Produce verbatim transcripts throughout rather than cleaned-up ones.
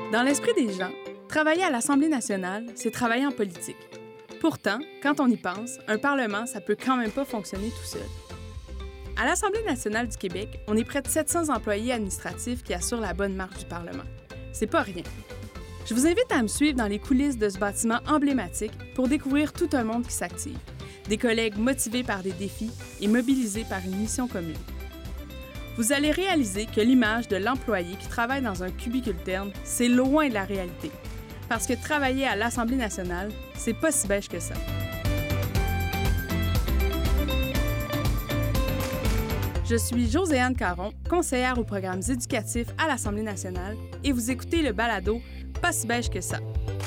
Dans l'esprit des gens, travailler à l'Assemblée nationale, c'est travailler en politique. Pourtant, quand on y pense, un Parlement, ça peut quand même pas fonctionner tout seul. À l'Assemblée nationale du Québec, on est près de sept cents employés administratifs qui assurent la bonne marche du Parlement. C'est pas rien. Je vous invite à me suivre dans les coulisses de ce bâtiment emblématique pour découvrir tout un monde qui s'active. Des collègues motivés par des défis et mobilisés par une mission commune. Vous allez réaliser que l'image de l'employé qui travaille dans un cubicule terne, c'est loin de la réalité. Parce que travailler à l'Assemblée nationale, c'est pas si beige que ça. Je suis Joséanne Caron, conseillère aux programmes éducatifs à l'Assemblée nationale, et vous écoutez le balado « Pas si beige que ça ».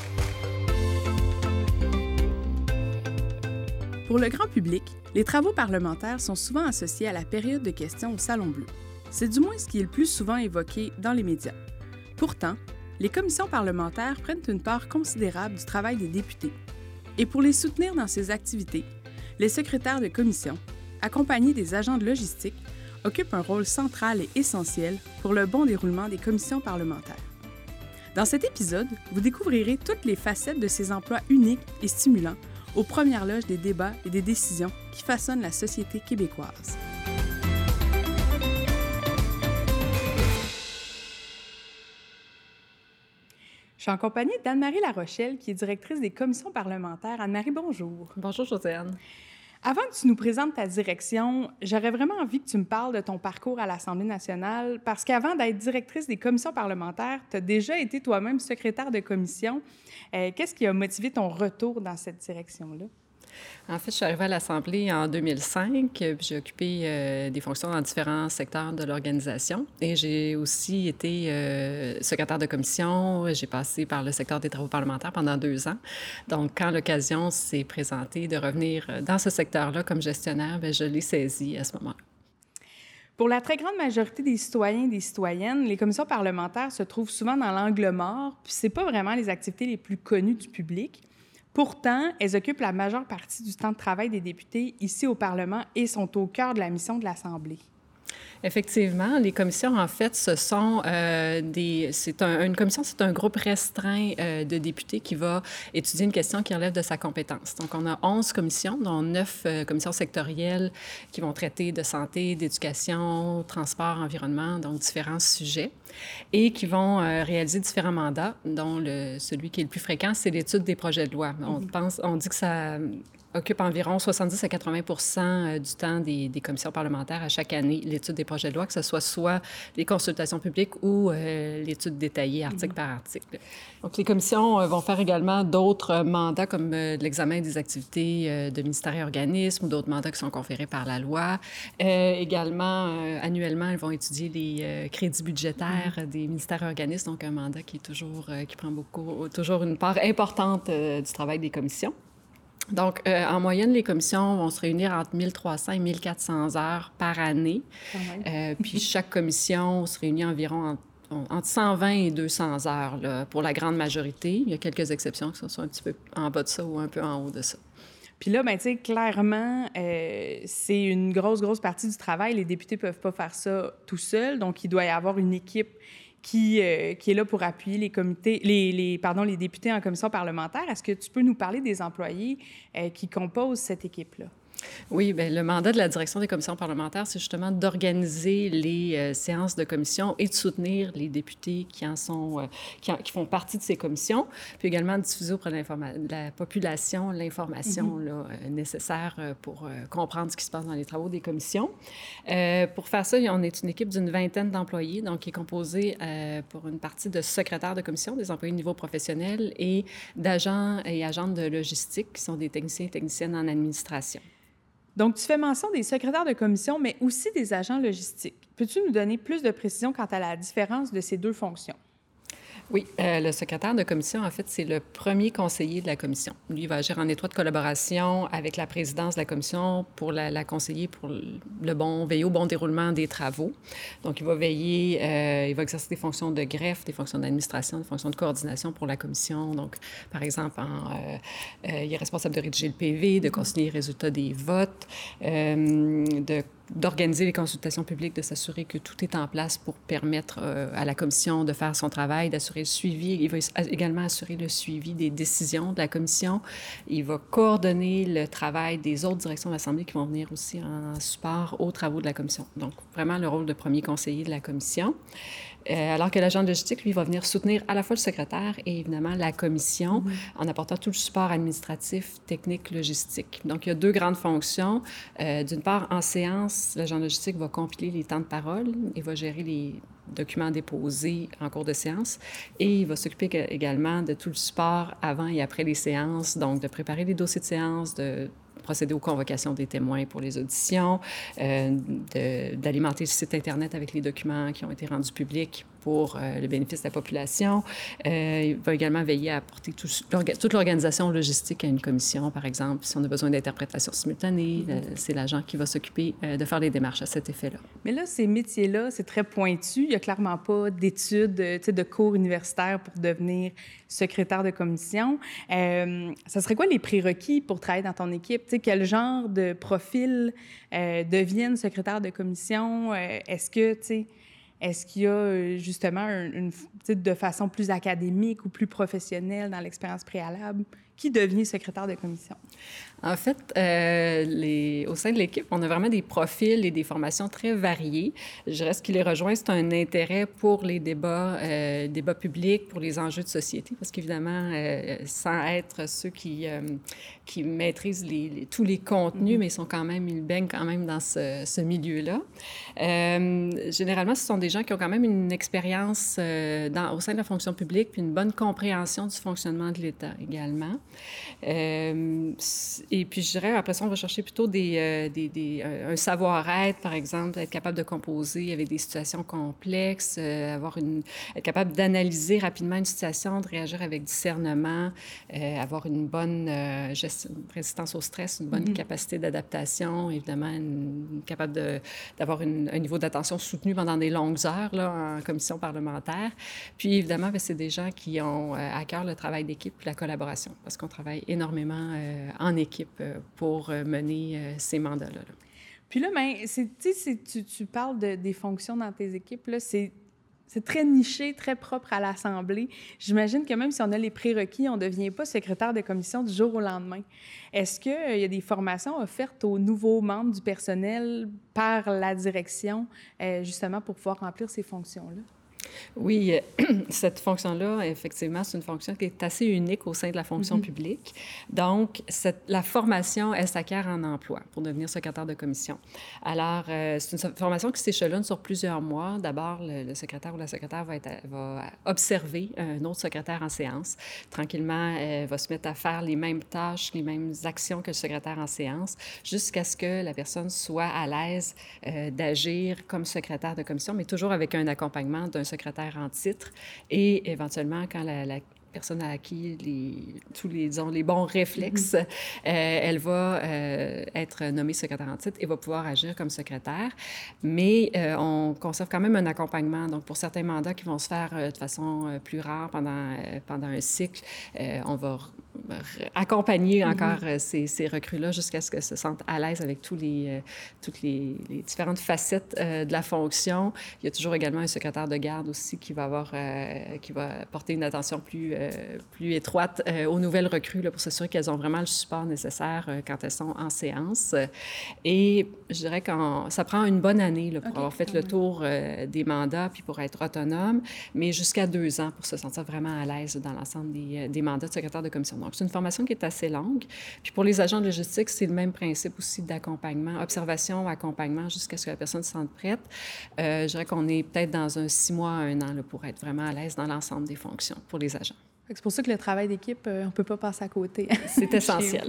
Pour le grand public, les travaux parlementaires sont souvent associés à la période de questions au Salon Bleu. C'est du moins ce qui est le plus souvent évoqué dans les médias. Pourtant, les commissions parlementaires prennent une part considérable du travail des députés. Et pour les soutenir dans ces activités, les secrétaires de commission, accompagnés des agents de logistique, occupent un rôle central et essentiel pour le bon déroulement des commissions parlementaires. Dans cet épisode, vous découvrirez toutes les facettes de ces emplois uniques et stimulants aux premières loges des débats et des décisions qui façonnent la société québécoise. Je suis en compagnie d'Anne-Marie Larochelle, qui est directrice des commissions parlementaires. Anne-Marie, bonjour. Bonjour, Joséanne. Avant que tu nous présentes ta direction, j'aurais vraiment envie que tu me parles de ton parcours à l'Assemblée nationale, parce qu'avant d'être directrice des commissions parlementaires, tu as déjà été toi-même secrétaire de commission. Euh, qu'est-ce qui a motivé ton retour dans cette direction-là? En fait, je suis arrivée à l'Assemblée en deux mille cinq, puis j'ai occupé euh, des fonctions dans différents secteurs de l'organisation. Et j'ai aussi été euh, secrétaire de commission. J'ai passé par le secteur des travaux parlementaires pendant deux ans. Donc, quand l'occasion s'est présentée de revenir dans ce secteur-là comme gestionnaire, bien, je l'ai saisi à ce moment-là. Pour la très grande majorité des citoyens et des citoyennes, les commissions parlementaires se trouvent souvent dans l'angle mort, puis c'est pas vraiment les activités les plus connues du public. Pourtant, elles occupent la majeure partie du temps de travail des députés ici au Parlement et sont au cœur de la mission de l'Assemblée. Effectivement, les commissions, en fait, ce sont euh, des... C'est un, une commission, c'est un groupe restreint euh, de députés qui va étudier une question qui relève de sa compétence. Donc, on a onze commissions, dont neuf euh, commissions sectorielles qui vont traiter de santé, d'éducation, transport, environnement, donc différents sujets, et qui vont euh, réaliser différents mandats, dont le, celui qui est le plus fréquent, c'est l'étude des projets de loi. On, mm-hmm. pense, on dit que ça occupe environ soixante-dix à quatre-vingts pour cent du temps des, des commissions parlementaires à chaque année, l'étude des projets de loi, que ce soit soit les consultations publiques ou euh, l'étude détaillée article mm-hmm. par article. Donc, les commissions euh, vont faire également d'autres mandats comme euh, l'examen des activités euh, de ministères et organismes ou d'autres mandats qui sont conférés par la loi. Euh, également, euh, annuellement, elles vont étudier les euh, crédits budgétaires mm-hmm. des ministères et organismes, donc un mandat qui est toujours, euh, qui prend beaucoup, toujours une part importante euh, du travail des commissions. Donc, euh, en moyenne, les commissions vont se réunir entre mille trois cents et mille quatre cents heures par année. Euh, puis, chaque commission se réunit environ en, entre cent vingt et deux cents heures là, pour la grande majorité. Il y a quelques exceptions qui sont un petit peu en bas de ça ou un peu en haut de ça. Puis là, bien, tu sais, clairement, euh, c'est une grosse, grosse partie du travail. Les députés ne peuvent pas faire ça tout seuls. Donc, il doit y avoir une équipe Qui, euh, qui est là pour appuyer les comités, les, les, pardon, les députés en commission parlementaire. Est-ce que tu peux nous parler des employés euh, qui composent cette équipe-là? Oui, bien, le mandat de la direction des commissions parlementaires, c'est justement d'organiser les euh, séances de commission et de soutenir les députés qui en sont, euh, qui, en, qui font partie de ces commissions, puis également de diffuser auprès de la population l'information mm-hmm. là, euh, nécessaire euh, pour euh, comprendre ce qui se passe dans les travaux des commissions. Euh, pour faire ça, on est une équipe d'une vingtaine d'employés, donc qui est composée euh, pour une partie de secrétaires de commission, des employés de niveau professionnel, et d'agents et agentes de logistique, qui sont des techniciens et techniciennes en administration. Donc, tu fais mention des secrétaires de commission, mais aussi des agents logistiques. Peux-tu nous donner plus de précision quant à la différence de ces deux fonctions? Oui, euh, le secrétaire de commission, en fait, c'est le premier conseiller de la commission. Lui, il va agir en étroite collaboration avec la présidence de la commission pour la, la conseiller pour le bon, veiller au bon déroulement des travaux. Donc, il va veiller, euh, il va exercer des fonctions de greffe, des fonctions d'administration, des fonctions de coordination pour la commission. Donc, par exemple, en, euh, euh, il est responsable de rédiger le P V, de consigner les résultats des votes, euh, de d'organiser les consultations publiques, de s'assurer que tout est en place pour permettre euh, à la commission de faire son travail, d'assurer le suivi. Il va également assurer le suivi des décisions de la commission. Il va coordonner le travail des autres directions de l'Assemblée qui vont venir aussi en support aux travaux de la commission. Donc, vraiment le rôle de premier conseiller de la commission. Euh, alors que l'agent de logistique, lui, va venir soutenir à la fois le secrétaire et évidemment la commission mmh. en apportant tout le support administratif, technique, logistique. Donc, il y a deux grandes fonctions. Euh, d'une part, en séance, l'agent de logistique va compiler les temps de parole et va gérer les documents déposés en cours de séance. Et il va s'occuper également de tout le support avant et après les séances, donc de préparer les dossiers de séance, de procéder aux convocations des témoins pour les auditions, euh, de, d'alimenter le site Internet avec les documents qui ont été rendus publics pour euh, le bénéfice de la population. Euh, il va également veiller à apporter tout, toute l'organisation logistique à une commission, par exemple. Si on a besoin d'interprétation simultanée, mm-hmm. euh, c'est l'agent qui va s'occuper euh, de faire les démarches à cet effet-là. Mais là, ces métiers-là, c'est très pointu. Il n'y a clairement pas d'études, de cours universitaires pour devenir secrétaire de commission. Euh, ça serait quoi les prérequis pour travailler dans ton équipe? Tu sais, quel genre de profil euh, deviennent secrétaire de commission? Euh, est-ce que, tu sais, Est-ce qu'il y a justement une, une, de façon plus académique ou plus professionnelle dans l'expérience préalable qui devient secrétaire de commission? En fait, euh, les, au sein de l'équipe, on a vraiment des profils et des formations très variées. Je dirais ce qui les rejoint, c'est un intérêt pour les débats, euh, débats publics, pour les enjeux de société, parce qu'évidemment, euh, sans être ceux qui, euh, qui maîtrisent les, les, tous les contenus, mm-hmm. mais ils sont quand même, ils baignent quand même dans ce, ce milieu-là. Euh, généralement, ce sont des gens qui ont quand même une expérience euh, dans, au sein de la fonction publique, puis une bonne compréhension du fonctionnement de l'État également. Euh, et puis, je dirais, après ça, on va chercher plutôt des, euh, des, des, un savoir-être, par exemple, être capable de composer avec des situations complexes, euh, avoir une, être capable d'analyser rapidement une situation, de réagir avec discernement, euh, avoir une bonne euh, gestion, résistance au stress, une bonne mm-hmm. capacité d'adaptation, évidemment, une, une capable de, d'avoir une, un niveau d'attention soutenu pendant des longues heures là, en commission parlementaire. Puis, évidemment, bien, c'est des gens qui ont euh, à cœur le travail d'équipe et la collaboration, parce qu'on travaille énormément euh, en équipe euh, pour euh, mener euh, ces mandats-là. Là. Puis là, ben, c'est, c'est, tu, tu parles de, des fonctions dans tes équipes, là, c'est, c'est très niché, très propre à l'Assemblée. J'imagine que même si on a les prérequis, on ne devient pas secrétaire de commission du jour au lendemain. Est-ce qu'il euh, y a des formations offertes aux nouveaux membres du personnel par la direction, euh, justement pour pouvoir remplir ces fonctions-là? Oui, cette fonction-là, effectivement, c'est une fonction qui est assez unique au sein de la fonction mm-hmm. publique. Donc, cette, la formation, elle s'acquiert en emploi pour devenir secrétaire de commission. Alors, euh, c'est une formation qui s'échelonne sur plusieurs mois. D'abord, le, le secrétaire ou la secrétaire va, être, va observer un autre secrétaire en séance. Tranquillement, elle va se mettre à faire les mêmes tâches, les mêmes actions que le secrétaire en séance, jusqu'à ce que la personne soit à l'aise euh, d'agir comme secrétaire de commission, mais toujours avec un accompagnement d'un secrétaire en titre et éventuellement, quand la, la personne a acquis les, tous les, disons, les bons réflexes, mm-hmm. euh, elle va euh, être nommée secrétaire en titre et va pouvoir agir comme secrétaire. Mais euh, on conserve quand même un accompagnement. Donc, pour certains mandats qui vont se faire euh, de façon euh, plus rare pendant, euh, pendant un cycle, euh, on va accompagner mm-hmm. encore euh, ces, ces recrues-là jusqu'à ce qu'elles se sentent à l'aise avec tous les, euh, toutes les, les différentes facettes euh, de la fonction. Il y a toujours également un secrétaire de garde aussi qui va, avoir, euh, qui va porter une attention plus Euh, plus étroite euh, aux nouvelles recrues là, pour s'assurer qu'elles ont vraiment le support nécessaire euh, quand elles sont en séance. Et je dirais que ça prend une bonne année là, pour okay. avoir fait le tour euh, des mandats puis pour être autonome, mais jusqu'à deux ans pour se sentir vraiment à l'aise dans l'ensemble des, des mandats de secrétaire de commission. Donc, c'est une formation qui est assez longue. Puis pour les agents de logistique, c'est le même principe aussi d'accompagnement, observation, accompagnement jusqu'à ce que la personne se sente prête. Euh, je dirais qu'on est peut-être dans un six mois à un an là, pour être vraiment à l'aise dans l'ensemble des fonctions pour les agents. C'est pour ça que le travail d'équipe, euh, on ne peut pas passer à côté. C'est essentiel.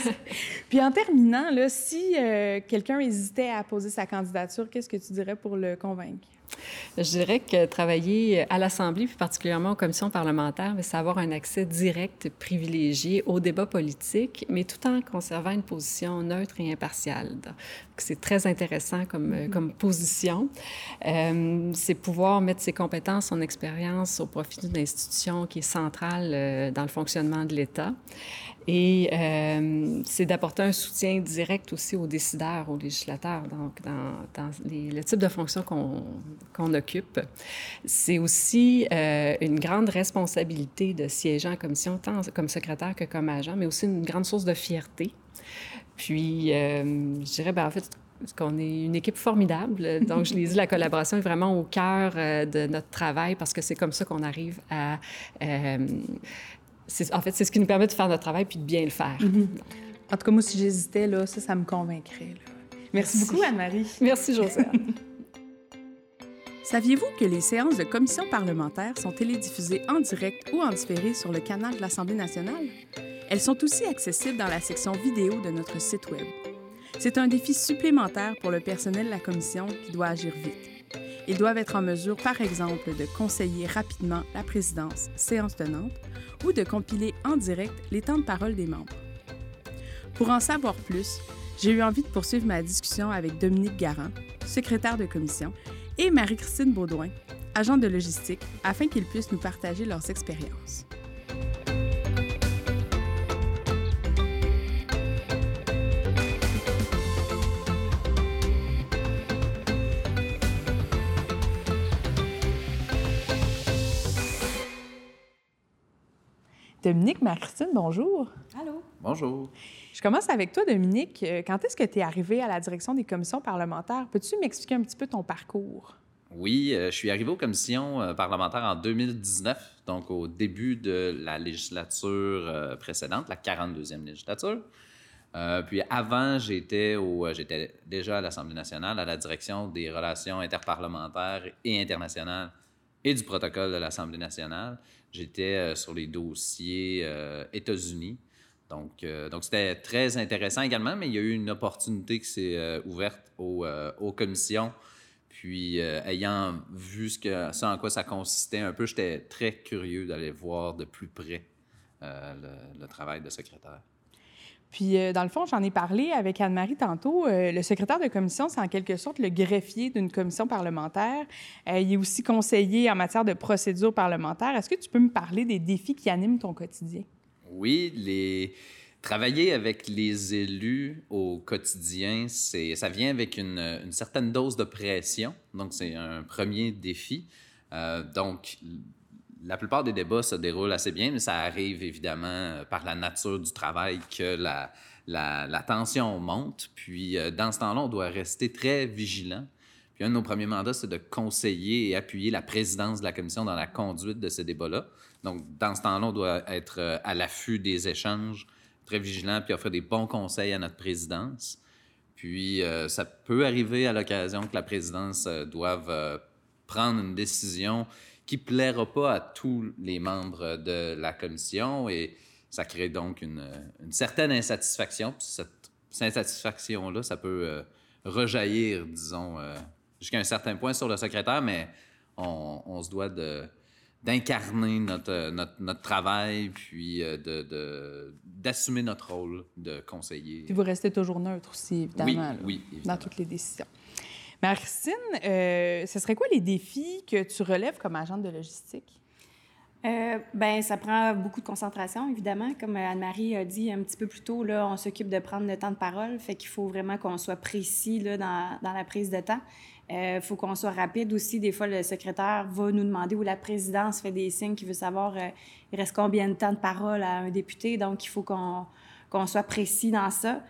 Puis en terminant, là, si euh, quelqu'un hésitait à poser sa candidature, qu'est-ce que tu dirais pour le convaincre? Je dirais que travailler à l'Assemblée, puis particulièrement aux commissions parlementaires, c'est avoir un accès direct, privilégié au débat politique, mais tout en conservant une position neutre et impartiale. Donc, c'est très intéressant comme, mm-hmm. comme position. Euh, c'est pouvoir mettre ses compétences, son expérience au profit d'une institution qui est centrale euh, dans le fonctionnement de l'État. Et euh, c'est d'apporter un soutien direct aussi aux décideurs, aux législateurs, donc dans, dans les, le type de fonction qu'on, qu'on occupe. C'est aussi euh, une grande responsabilité de siéger en commission, tant comme secrétaire que comme agent, mais aussi une grande source de fierté. Puis, euh, je dirais, bien, en fait, qu'on est une équipe formidable. Donc, je l'ai dit, la collaboration est vraiment au cœur euh, de notre travail parce que c'est comme ça qu'on arrive à... Euh, c'est, en fait, c'est ce qui nous permet de faire notre travail puis de bien le faire. Mm-hmm. En tout cas, moi, si j'hésitais, là, ça, ça me convaincrait. Là. Merci, Merci beaucoup, Anne-Marie. Merci, Josiane. Saviez-vous que les séances de commission parlementaire sont télédiffusées en direct ou en différé sur le canal de l'Assemblée nationale? Elles sont aussi accessibles dans la section vidéo de notre site Web. C'est un défi supplémentaire pour le personnel de la commission qui doit agir vite. Ils doivent être en mesure, par exemple, de conseiller rapidement la présidence séance tenante ou de compiler en direct les temps de parole des membres. Pour en savoir plus, j'ai eu envie de poursuivre ma discussion avec Dominique Garand, secrétaire de commission, et Marie-Christine Baudouin, agente de logistique, afin qu'ils puissent nous partager leurs expériences. Dominique, Marie-Christine, bonjour. Allô. Bonjour. Je commence avec toi, Dominique. Quand est-ce que tu es arrivé à la direction des commissions parlementaires? Peux-tu m'expliquer un petit peu ton parcours? Oui, euh, je suis arrivé aux commissions euh, parlementaires en deux mille dix-neuf, donc au début de la législature euh, précédente, la quarante-deuxième législature. Euh, puis avant, j'étais, au, euh, j'étais déjà à l'Assemblée nationale, à la direction des relations interparlementaires et internationales et du protocole de l'Assemblée nationale. J'étais euh, sur les dossiers euh, États-Unis. Donc, euh, donc, c'était très intéressant également, mais il y a eu une opportunité qui s'est euh, ouverte aux, euh, aux commissions. Puis, euh, ayant vu ce, que, ce en quoi ça consistait un peu, j'étais très curieux d'aller voir de plus près euh, le, le travail de secrétaire. Puis, euh, dans le fond, j'en ai parlé avec Anne-Marie tantôt. Euh, le secrétaire de commission, c'est en quelque sorte le greffier d'une commission parlementaire. Euh, il est aussi conseiller en matière de procédure parlementaire. Est-ce que tu peux me parler des défis qui animent ton quotidien? Oui, les... travailler avec les élus au quotidien, c'est... ça vient avec une, une certaine dose de pression. Donc, c'est un premier défi. Euh, donc, la plupart des débats se déroulent assez bien, mais ça arrive évidemment par la nature du travail que la, la, la tension monte. Puis, euh, dans ce temps-là, on doit rester très vigilant. Puis, un de nos premiers mandats, c'est de conseiller et appuyer la présidence de la commission dans la conduite de ces débats-là. Donc, dans ce temps-là, on doit être à l'affût des échanges, très vigilant, puis offrir des bons conseils à notre présidence. Puis, euh, ça peut arriver à l'occasion que la présidence euh, doive euh, prendre une décision qui ne plaira pas à tous les membres de la commission et ça crée donc une, une certaine insatisfaction. Puis cette, cette insatisfaction-là, ça peut euh, rejaillir, disons, euh, jusqu'à un certain point sur le secrétaire, mais on, on se doit de, d'incarner notre, notre, notre travail puis euh, de, de, d'assumer notre rôle de conseiller. Puis vous restez toujours neutre aussi, évidemment, oui, là, oui, évidemment. dans toutes les décisions. Marie-Christine, euh, ce serait quoi les défis que tu relèves comme agente de logistique? Euh, ben, ça prend beaucoup de concentration, évidemment. Comme Anne-Marie a dit un petit peu plus tôt, là, on s'occupe de prendre le temps de parole, fait qu'il faut vraiment qu'on soit précis là, dans, dans la prise de temps. Il euh, faut qu'on soit rapide aussi. Des fois, le secrétaire va nous demander ou la présidence fait des signes qu'il veut savoir euh, il reste combien de temps de parole à un député. Donc, il faut qu'on, qu'on soit précis dans ça.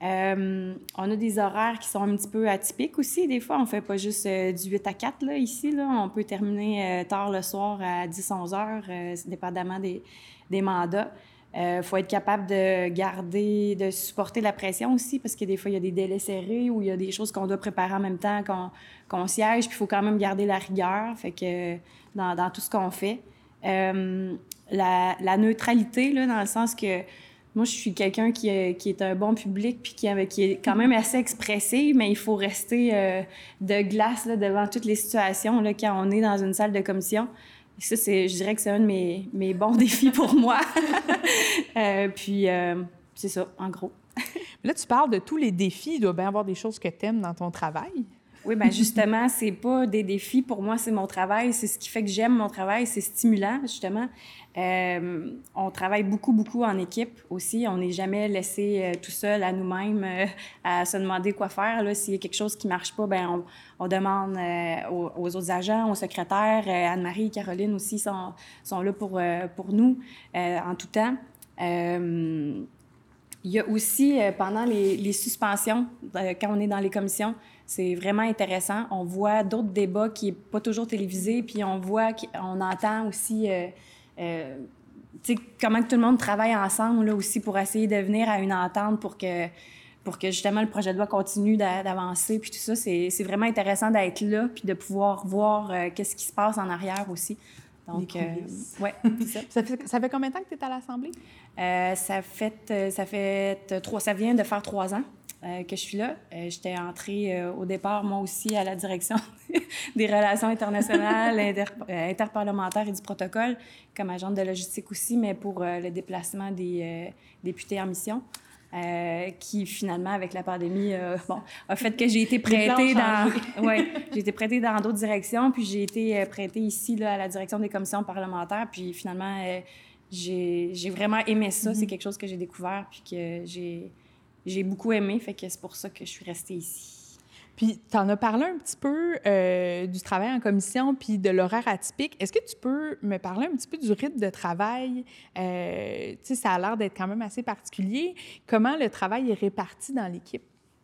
Euh, on a des horaires qui sont un petit peu atypiques aussi. Des fois, on ne fait pas juste euh, du huit à quatre là, ici. Là. On peut terminer euh, tard le soir à dix à onze heures, euh, dépendamment des, des mandats. Il euh, faut être capable de garder, de supporter la pression aussi, parce que des fois, il y a des délais serrés ou il y a des choses qu'on doit préparer en même temps qu'on, qu'on siège, puis il faut quand même garder la rigueur fait que, dans, dans tout ce qu'on fait. Euh, la, la neutralité, là, dans le sens que moi, je suis quelqu'un qui, euh, qui est un bon public puis qui, euh, qui est quand même assez expressif, mais il faut rester euh, de glace là, devant toutes les situations là, quand on est dans une salle de commission. Et ça, c'est, je dirais que c'est un de mes, mes bons défis pour moi. euh, puis, euh, c'est ça, en gros. Là, tu parles de tous les défis. Il doit bien y avoir des choses que tu aimes dans ton travail. Oui, bien justement, c'est pas des défis. Pour moi, c'est mon travail. C'est ce qui fait que j'aime mon travail. C'est stimulant, justement. Euh, on travaille beaucoup, beaucoup en équipe aussi. On n'est jamais laissé euh, tout seul à nous-mêmes euh, à se demander quoi faire. Là, s'il y a quelque chose qui ne marche pas, bien, on, on demande euh, aux, aux autres agents, aux secrétaires. Euh, Anne-Marie et Caroline aussi sont, sont là pour, euh, pour nous euh, en tout temps. Euh, il y a aussi, euh, pendant les, les suspensions, euh, quand on est dans les commissions, c'est vraiment intéressant. On voit d'autres débats qui ne sont pas toujours télévisés, puis on voit, on entend aussi euh, euh, tu sais, comment que tout le monde travaille ensemble là, aussi pour essayer de venir à une entente pour que, pour que justement le projet de loi continue d'avancer, puis tout ça. C'est, c'est vraiment intéressant d'être là, puis de pouvoir voir euh, qu'est-ce qui se passe en arrière aussi. Donc, euh, ouais, c'est ça. ça, fait, ça fait combien de temps que tu es à l'Assemblée? Euh, ça fait, ça fait trois, ça vient de faire trois ans euh, que je suis là. Euh, j'étais entrée euh, au départ, moi aussi, à la direction des relations internationales, inter, euh, interparlementaires et du protocole, comme agente de logistique aussi, mais pour euh, le déplacement des euh, députés en mission. Euh, qui, finalement, avec la pandémie, euh, bon, a fait que j'ai été prêtée dans... ouais, j'ai été prêtée dans d'autres directions, puis j'ai été euh, prêtée ici, là, à la direction des commissions parlementaires, puis finalement, euh, j'ai, j'ai vraiment aimé ça. Mm-hmm. C'est quelque chose que j'ai découvert, puis que j'ai, j'ai beaucoup aimé, fait que c'est pour ça que je suis restée ici. Puis, tu en as parlé un petit peu euh, du travail en commission puis de l'horaire atypique. Est-ce que tu peux me parler un petit peu du rythme de travail? Euh, tu sais, ça a l'air d'être quand même assez particulier. Comment le travail est réparti dans l'équipe?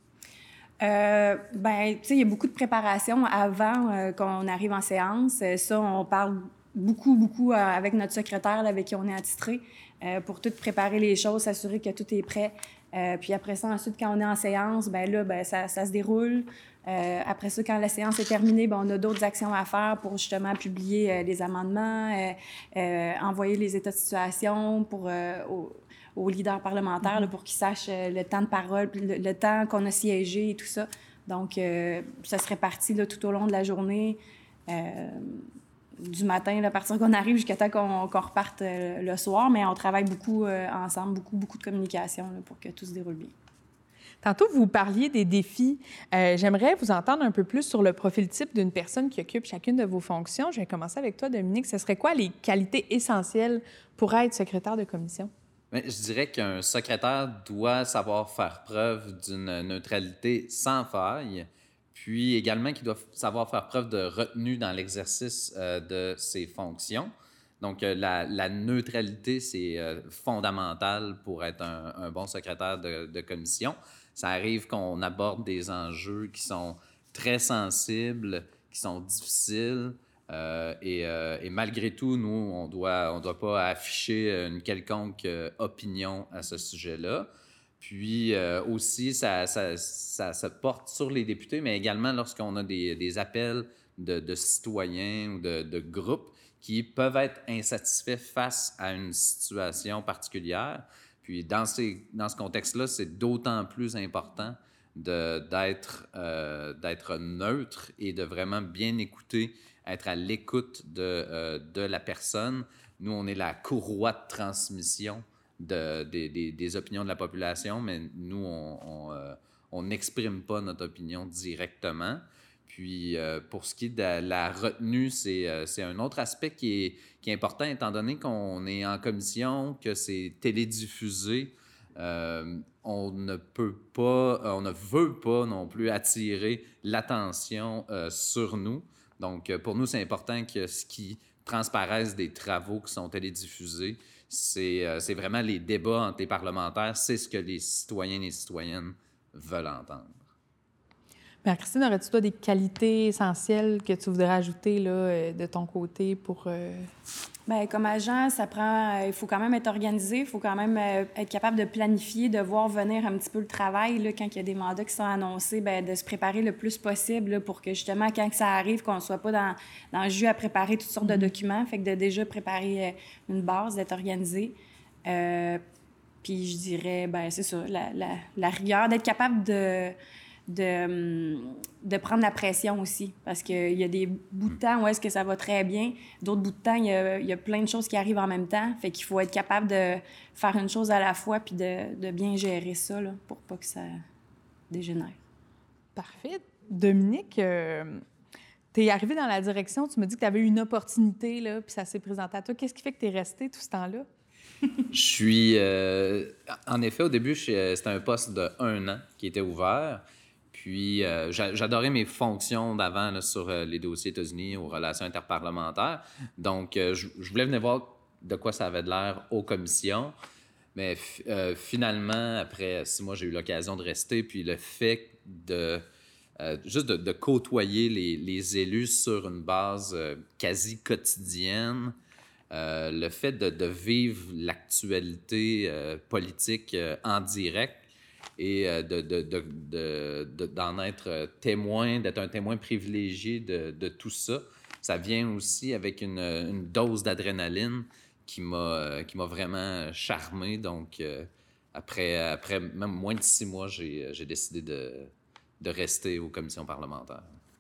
Euh, ben, tu sais, il y a beaucoup de préparation avant euh, qu'on arrive en séance. Ça, on parle beaucoup, beaucoup euh, avec notre secrétaire là, avec qui on est attitré euh, pour tout préparer les choses, s'assurer que tout est prêt. Euh, puis après ça, ensuite, quand on est en séance, ben là, ben, ça, ça se déroule. Euh, après ça, quand la séance est terminée, ben, on a d'autres actions à faire pour justement publier euh, les amendements, euh, euh, envoyer les états de situation pour, euh, aux, aux leaders parlementaires là, pour qu'ils sachent euh, le temps de parole, le, le temps qu'on a siégé et tout ça. Donc, euh, ça se répartit là, tout au long de la journée. Euh, du matin, là, à partir qu'on arrive jusqu'à temps qu'on, qu'on reparte euh, le soir, mais on travaille beaucoup euh, ensemble, beaucoup, beaucoup de communication là, pour que tout se déroule bien. Tantôt, vous parliez des défis. Euh, j'aimerais vous entendre un peu plus sur le profil type d'une personne qui occupe chacune de vos fonctions. Je vais commencer avec toi, Dominique. Ce serait quoi les qualités essentielles pour être secrétaire de commission? Bien, je dirais qu'un secrétaire doit savoir faire preuve d'une neutralité sans faille, puis également qu'il doit savoir faire preuve de retenue dans l'exercice euh, de ses fonctions. Donc, euh, la, la neutralité, c'est euh, fondamental pour être un, un bon secrétaire de, de commission. Ça arrive qu'on aborde des enjeux qui sont très sensibles, qui sont difficiles, euh, et, euh, et malgré tout, nous, on doit, on doit pas afficher une quelconque euh, opinion à ce sujet-là. Puis euh, aussi, ça, ça, ça se porte sur les députés, mais également lorsqu'on a des, des appels de, de citoyens ou de, de groupes qui peuvent être insatisfaits face à une situation particulière. Puis dans, ces, dans ce contexte-là, c'est d'autant plus important de, d'être, euh, d'être neutre et de vraiment bien écouter, être à l'écoute de, euh, de la personne. Nous, on est la courroie de transmission De, des, des, des opinions de la population, mais nous, on n'exprime euh, pas notre opinion directement. Puis, euh, pour ce qui est de la retenue, c'est, euh, c'est un autre aspect qui est, qui est important, étant donné qu'on est en commission, que c'est télédiffusé. Euh, on ne peut pas, on ne veut pas non plus attirer l'attention euh, sur nous. Donc, pour nous, c'est important que ce qui transparaisse des travaux qui sont télédiffusés, C'est, euh, c'est vraiment les débats entre les parlementaires, c'est ce que les citoyens et les citoyennes veulent entendre. Bien, Christine, aurais-tu toi des qualités essentielles que tu voudrais ajouter là, de ton côté pour... Euh... Bien, comme agent, ça prend... Il faut quand même être organisé, il faut quand même être capable de planifier, de voir venir un petit peu le travail. Là, quand il y a des mandats qui sont annoncés, bien, de se préparer le plus possible là, pour que, justement, quand ça arrive, qu'on ne soit pas dans, dans le jus à préparer toutes sortes de documents. Fait que de déjà préparer une base, d'être organisé. Euh, puis je dirais, bien, c'est ça, la, la, la rigueur, d'être capable de... De, de prendre la pression aussi. Parce qu'il y a des bouts de temps où est-ce que ça va très bien. D'autres bouts de temps, il y a, il y a plein de choses qui arrivent en même temps. Fait qu'il faut être capable de faire une chose à la fois puis de, de bien gérer ça là, pour pas que ça dégénère. Parfait. Dominique, euh, tu es arrivé dans la direction, tu m'as dit que tu avais eu une opportunité, là, puis ça s'est présenté à toi. Qu'est-ce qui fait que tu es resté tout ce temps-là? Je suis... Euh, en effet, au début, je, c'était un poste de un an qui était ouvert. Puis, euh, j'adorais mes fonctions d'avant là, sur euh, les dossiers États-Unis aux relations interparlementaires. Donc, euh, je, je voulais venir voir de quoi ça avait de l'air aux commissions. Mais euh, finalement, après six mois, j'ai eu l'occasion de rester. Puis le fait de euh, juste de, de côtoyer les, les élus sur une base euh, quasi quotidienne, euh, le fait de, de vivre l'actualité euh, politique euh, en direct, et euh, de, de, de, de, de, d'en être témoin, d'être un témoin privilégié de, de tout ça. Ça vient aussi avec une, une dose d'adrénaline qui m'a, qui m'a vraiment charmé. Donc, euh, après, après même moins de six mois, j'ai, j'ai décidé de, de rester aux commissions parlementaires.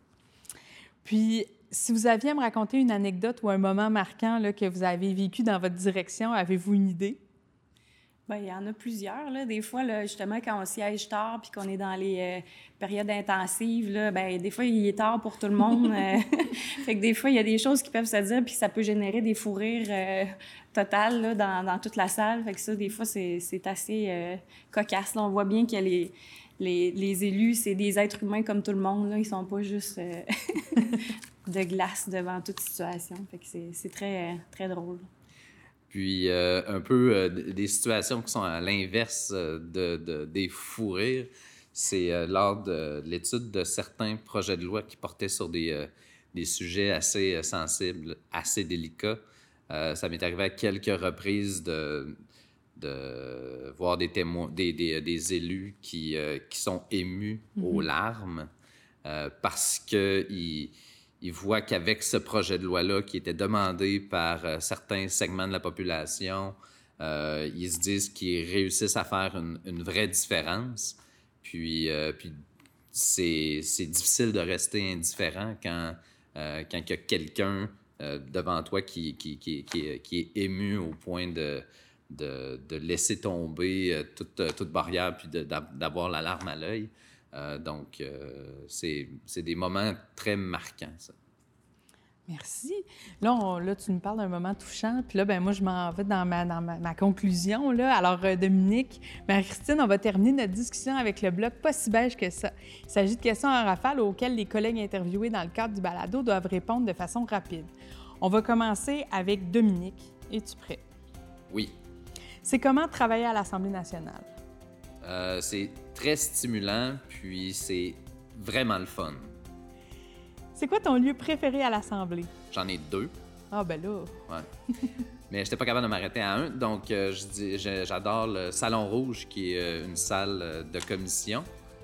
Puis, si vous aviez à me raconter une anecdote ou un moment marquant là, que vous avez vécu dans votre direction, avez-vous une idée? Bien, il y en a plusieurs, là. Des fois, là, justement, quand on siège tard puis qu'on est dans les euh, périodes intensives, là, bien, des fois, il est tard pour tout le monde. euh, fait que des fois, il y a des choses qui peuvent se dire puis ça peut générer des fous rires euh, total là, dans, dans toute la salle. Fait que ça, des fois, c'est, c'est assez euh, cocasse. Là. On voit bien que les, les, les élus, c'est des êtres humains comme tout le monde. Là. Ils sont pas juste euh, de glace devant toute situation. Fait que c'est, c'est très, très drôle. Puis euh, un peu euh, des situations qui sont à l'inverse euh, de, de, des fous rires, c'est euh, lors de, de l'étude de certains projets de loi qui portaient sur des, euh, des sujets assez euh, sensibles, assez délicats. Euh, ça m'est arrivé à quelques reprises de, de voir des témoins, des, des, des élus qui, euh, qui sont émus mm-hmm. aux larmes euh, parce qu'ils ils voient qu'avec ce projet de loi-là qui était demandé par euh, certains segments de la population, euh, ils se disent qu'ils réussissent à faire une, une vraie différence. Puis, euh, puis c'est, c'est difficile de rester indifférent quand, euh, quand il y a quelqu'un euh, devant toi qui, qui, qui, qui, qui est ému au point de, de, de laisser tomber euh, toute, toute barrière puis de, d'avoir la larme à l'œil. Euh, donc, euh, c'est, c'est des moments très marquants, ça. Merci. Là, on, là, tu nous parles d'un moment touchant. Puis là, ben moi, je m'en vais dans ma, dans ma, ma conclusion. Là. Alors, euh, Dominique, Marie-Christine, on va terminer notre discussion avec le bloc Pas si beige que ça. Il s'agit de questions en rafale auxquelles les collègues interviewés dans le cadre du balado doivent répondre de façon rapide. On va commencer avec Dominique. Es-tu prêt? Oui. C'est comment travailler à l'Assemblée nationale? Euh, c'est très stimulant, puis c'est vraiment le fun. C'est quoi ton lieu préféré à l'Assemblée? J'en ai deux. Ah, ben là... Ouais. Mais j'étais pas capable de m'arrêter à un, donc euh, je dis, je, j'adore le Salon Rouge, qui est euh, une salle de commission,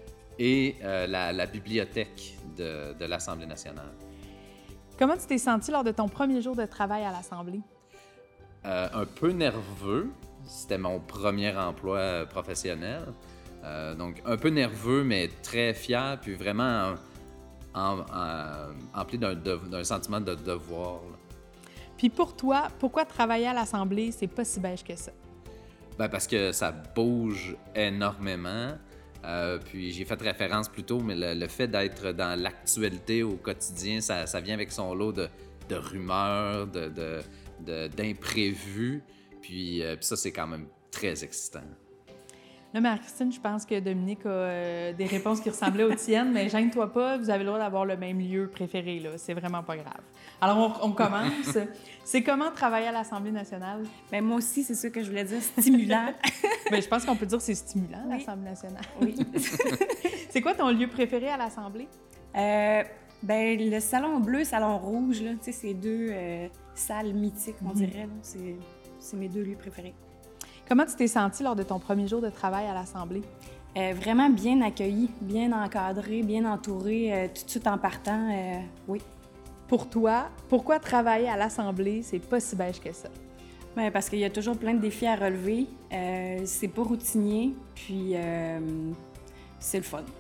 et euh, la, la bibliothèque de, de l'Assemblée nationale. Comment tu t'es senti lors de ton premier jour de travail à l'Assemblée? Euh, un peu nerveux. C'était mon premier emploi professionnel. Euh, donc, un peu nerveux, mais très fier, puis vraiment en, en, empli d'un, d'un sentiment de devoir. Là. Puis pour toi, pourquoi travailler à l'Assemblée, c'est pas si beige que ça? Bien, parce que ça bouge énormément. Euh, puis j'ai fait référence plus tôt, mais le, le fait d'être dans l'actualité au quotidien, ça, ça vient avec son lot de, de rumeurs, de, de, de, d'imprévus. Puis, euh, puis ça, c'est quand même très excitant. Là, Marie-Christine, je pense que Dominique a euh, des réponses qui ressemblaient aux tiennes, mais gêne-toi pas, vous avez le droit d'avoir le même lieu préféré, là. C'est vraiment pas grave. Alors, on, on commence. C'est comment travailler à l'Assemblée nationale? Bien, moi aussi, c'est ça que je voulais dire, stimulant. Bien, je pense qu'on peut dire que c'est stimulant, oui. L'Assemblée nationale. Oui. C'est quoi ton lieu préféré à l'Assemblée? Euh, bien, le Salon Bleu, Salon Rouge, là, tu sais, c'est deux euh, salles mythiques, on mm-hmm. dirait, là. C'est... C'est mes deux lieux préférés. Comment tu t'es sentie lors de ton premier jour de travail à l'Assemblée? Euh, vraiment bien accueillie, bien encadrée, bien entourée, euh, tout de suite en partant, euh, oui. Pour toi, pourquoi travailler à l'Assemblée, c'est pas si beige que ça? Bien, parce qu'il y a toujours plein de défis à relever. Euh, c'est pas routinier, puis euh, c'est le fun.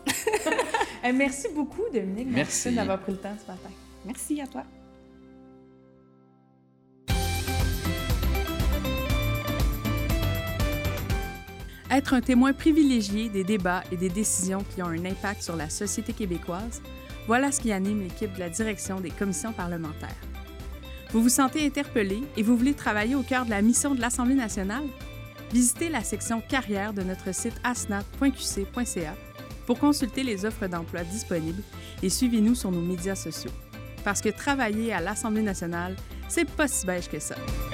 Merci beaucoup, Dominique. Merci. Merci d'avoir pris le temps ce matin. Merci à toi. Être un témoin privilégié des débats et des décisions qui ont un impact sur la société québécoise, voilà ce qui anime l'équipe de la direction des commissions parlementaires. Vous vous sentez interpellé et vous voulez travailler au cœur de la mission de l'Assemblée nationale? Visitez la section carrière de notre site asnat point q c point c a pour consulter les offres d'emploi disponibles et suivez-nous sur nos médias sociaux. Parce que travailler à l'Assemblée nationale, c'est pas si beige que ça.